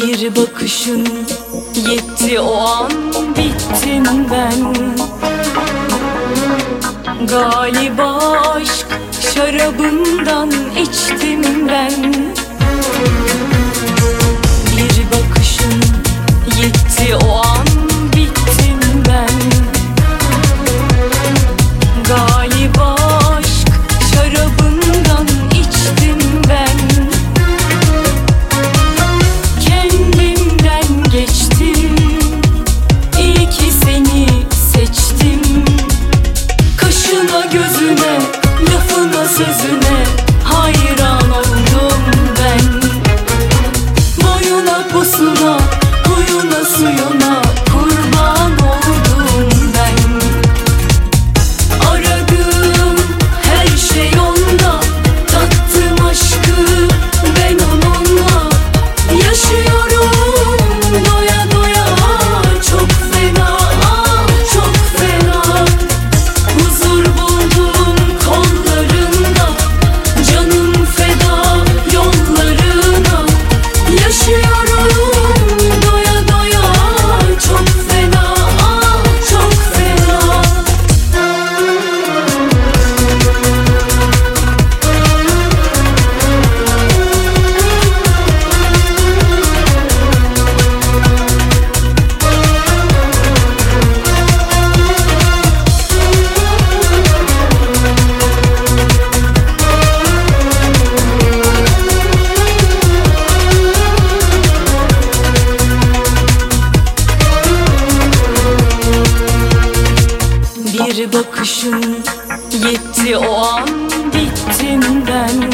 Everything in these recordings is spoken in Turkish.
Bir bakışın yetti, o an bittim ben. Galiba aşk şarabından içtim ben. Bir bakışın yetti, o an bittim ben. Galiba aşk şarabından içtim ben. Kendimden geçtim, iyi ki seni seçtim. Kaşına gözüne, lafına sözüne hayran oldum ben. Boyuna posuna, huyuna suyuna kurban oldum ben. Aradığım her şey onda, tattım aşkı ben onunla. Yaşıyorum doya doya, çok fena, çok fena. Huzur buldum kollarında, canım feda yollarına. Yaşıyorum doya doya, çok fena, çok fena. Bir bakışın yetti, o an bittim ben.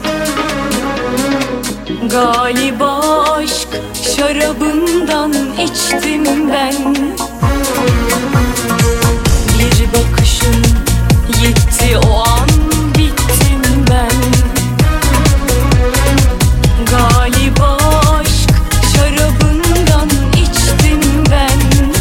Galiba aşk şarabından içtim ben. Bir bakışın yetti, o an bittim ben. Galiba aşk şarabından içtim ben.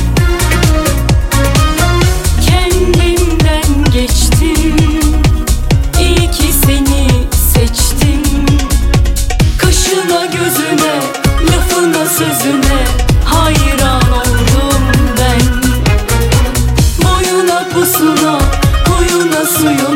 Kendimden geçtim, iyi ki seni seçtim. Kaşına gözüne, lafına sözüne hayran oldum ben. Boyuna posuna, huyuna suyuna